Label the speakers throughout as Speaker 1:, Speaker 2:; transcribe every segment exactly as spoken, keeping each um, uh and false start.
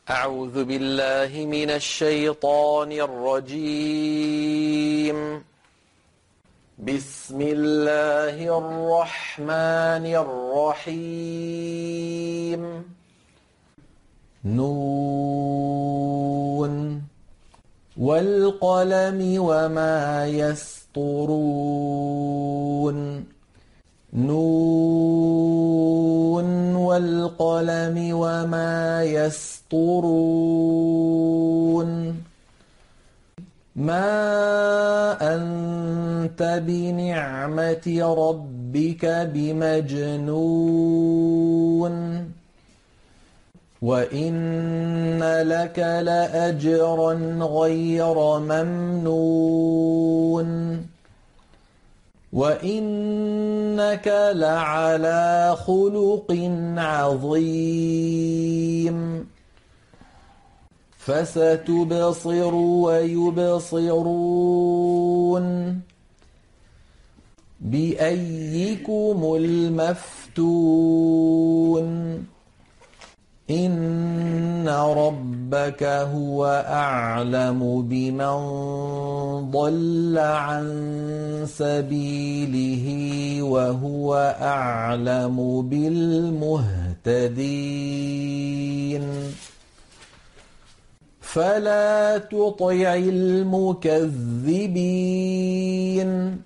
Speaker 1: أعوذ بالله من الشيطان الرجيم. بسم الله الرحمن الرحيم. نون والقلم وما يسطرون. نون والقلم وما يسطرون. ما أنت بنعمة ربك بمجنون. وإن لك لأجرا غير ممنون. وإنك لعلى خلق عظيم. فستبصر ويبصرون. بأيكم المفتون. إن ربك هو أعلم بمن ضل عن سبيله وهو أعلم بالمهتدين. فلا تطع المكذبين.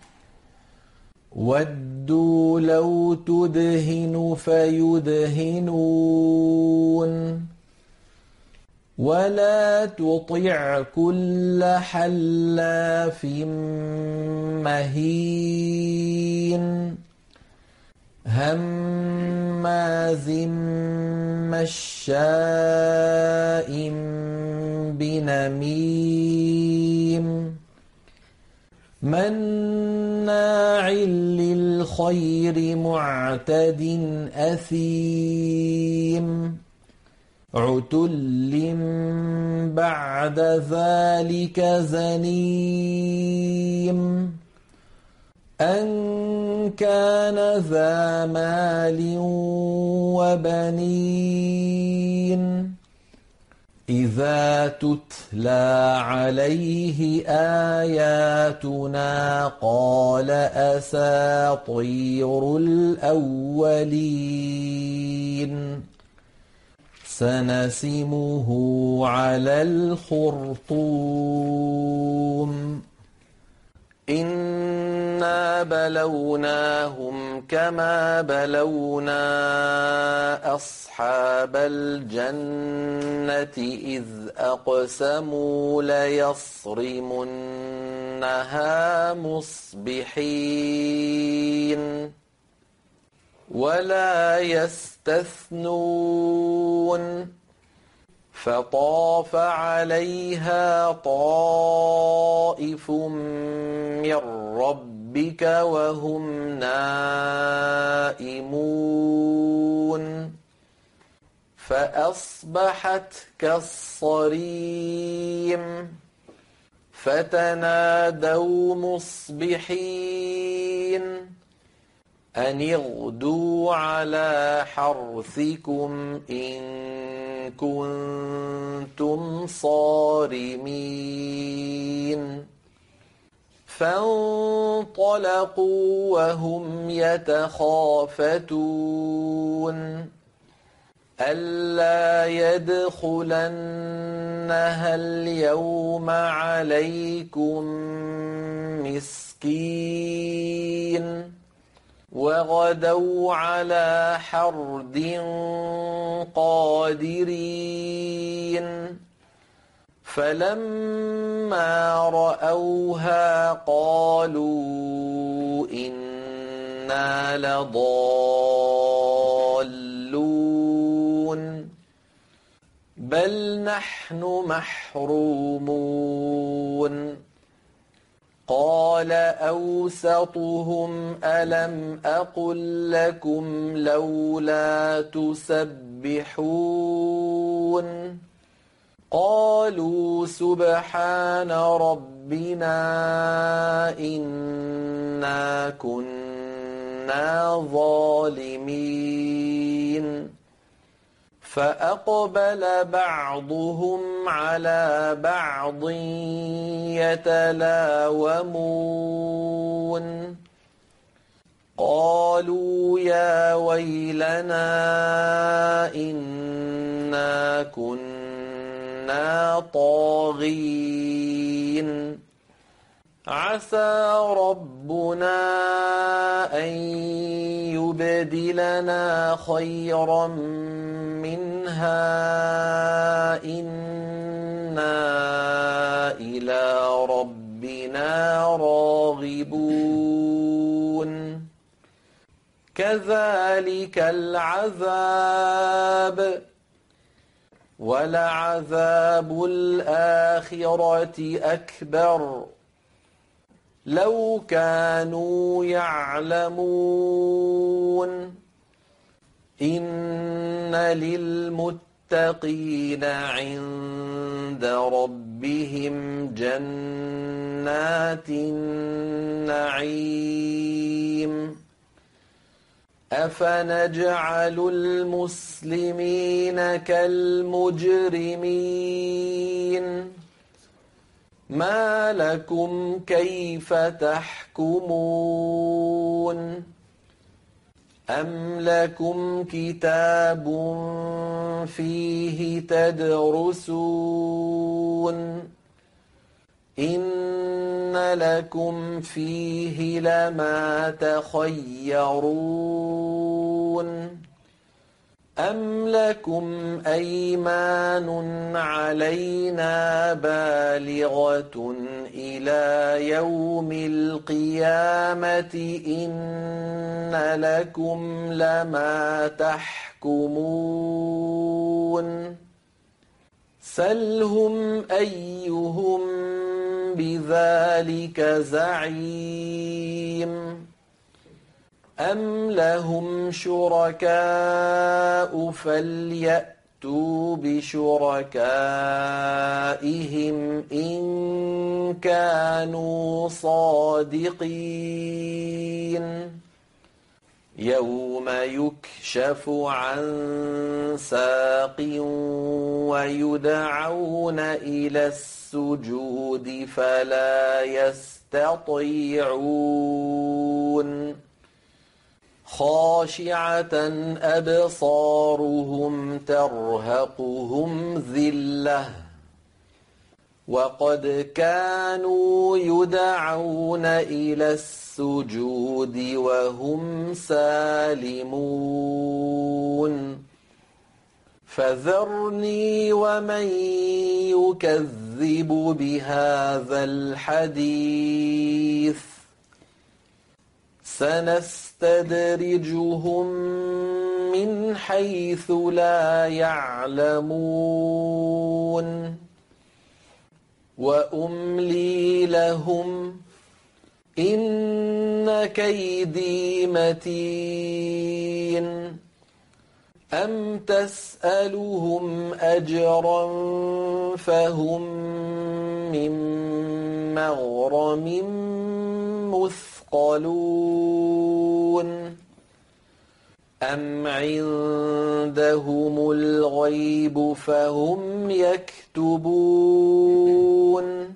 Speaker 1: ودوا لو تدهن فيدهنون. ولا تطع كل حلاف مهين. هماز مشاء بنميم. مناع للخير معتد أثيم. عتل بعد ذلك زنيم. أن كان ذا مال وبنين. إذا تتلى عليه آياتنا قال أساطير الأولين. سنسمه على الخرطوم. إنا بلوناهم كما بلونا أصحاب الجنة إذ أقسموا ليصرمنها مصبحين. ولا يستثنون. فطاف عليها طائف من ربك وهم نائمون. فأصبحت كالصريم. فتنادوا مصبحين أن اغدوا على حرثكم إن كنتم صارمين. فانطلقوا وهم يتخافتون ألا يدخلنها اليوم عليكم مسكين. وغدوا على حرد قادرين. فلما رأوها قالوا إنا لضالون بل نحن محرومون. قال أوسطهم ألم أقل لكم لولا تسبحون. قالوا سبحان ربنا إنا كنا ظالمين. فأقبل بعضهم على بعض يتلاومون قالوا يا ويلنا إنا كنا طاغين عسى ربنا أن يبدلنا خيرا منها إنا إلى ربنا راغبون كذلك العذاب ولعذاب الآخرة أكبر لو كانوا يعلمون إن للمتقين عند ربهم جنات النعيم أفنجعل المسلمين كالمجرمين ما لكم كيف تحكمون أم لكم كتاب فيه تدرسون إن لكم فيه لما تخيرون أم لكم أيمان علينا بالغة إلى يوم القيامة إن لكم لما تحكمون سلهم أيهم بذلك زعيم أم لهم شركاء فليأتوا بشركائهم إن كانوا صادقين يوم يكشف عن ساق ويدعون إلى السجود فلا يستطيعون خاشعة أبصارهم ترهقهم ذلة وقد كانوا يدعون إلى السجود وهم سالمون فذرني ومن يكذب بهذا الحديث سنستدرجهم من حيث لا يعلمون وأملي لهم إن كيدي متين أم تسألهم أجرا فهم من مغرم مثقلون أم عندهم الغيب فهم يكتبون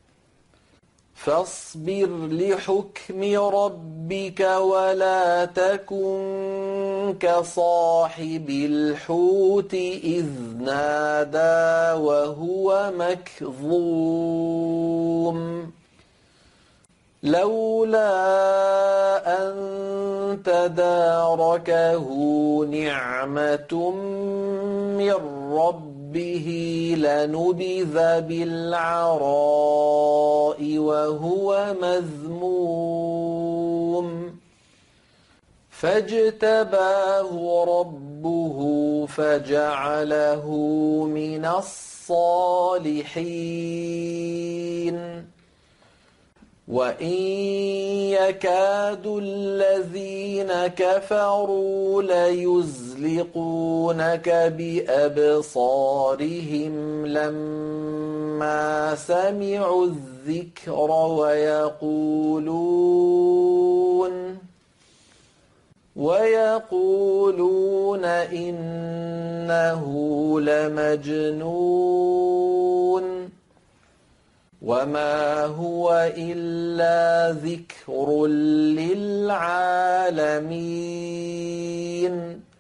Speaker 1: فاصبر لحكم ربك ولا تكن كصاحب الحوت إذ نادى وهو مكظوم لولا أن تداركه نعمة من ربه لنبذ بالعراء وهو مذموم فاجتباه ربه فجعله من الصالحين وإن يكاد الذين كفروا ليزلقونك بأبصارهم لما سمعوا الذكر ويقولون ويقولون إنه لمجنون وما هو إلا ذكر للعالمين